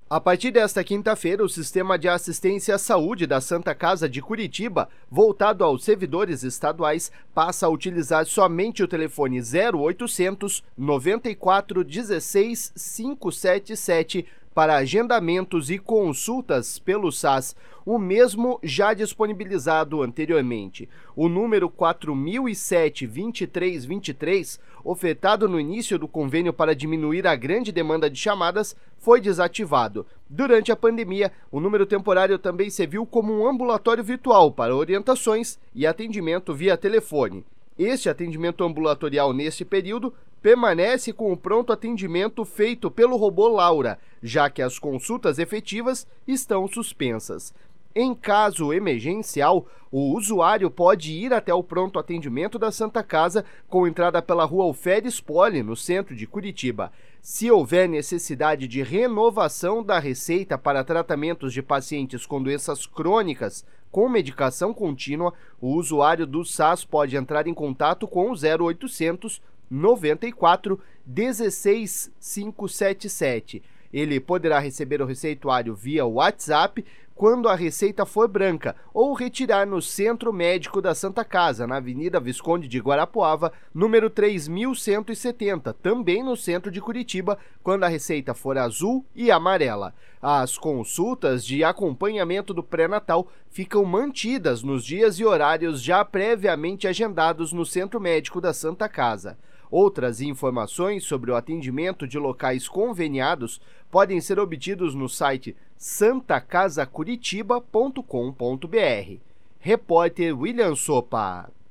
A partir desta quinta-feira, o Sistema de Assistência à Saúde da Santa Casa de Curitiba, voltado aos servidores estaduais, passa a utilizar somente o telefone 0800 94 16 577 para agendamentos e consultas pelo SAS, o mesmo já disponibilizado anteriormente. O número 4007-2323, ofertado no início do convênio para diminuir a grande demanda de chamadas, foi desativado. Durante a pandemia, o número temporário também serviu como um ambulatório virtual para orientações e atendimento via telefone. Este atendimento ambulatorial neste período permanece com o pronto atendimento feito pelo robô Laura, já que as consultas efetivas estão suspensas. Em caso emergencial, o usuário pode ir até o pronto atendimento da Santa Casa com entrada pela rua Alferes Poli, no centro de Curitiba. Se houver necessidade de renovação da receita para tratamentos de pacientes com doenças crônicas com medicação contínua, o usuário do SAS pode entrar em contato com o 0800 94 16 577. Ele poderá receber o receituário via WhatsApp quando a receita for branca ou retirar no Centro Médico da Santa Casa, na Avenida Visconde de Guarapuava, número 3170, também no centro de Curitiba, quando a receita for azul e amarela. As consultas de acompanhamento do pré-natal ficam mantidas nos dias e horários já previamente agendados no Centro Médico da Santa Casa. Outras informações sobre o atendimento de locais conveniados podem ser obtidos no site santacasacuritiba.com.br. Repórter William Sopa.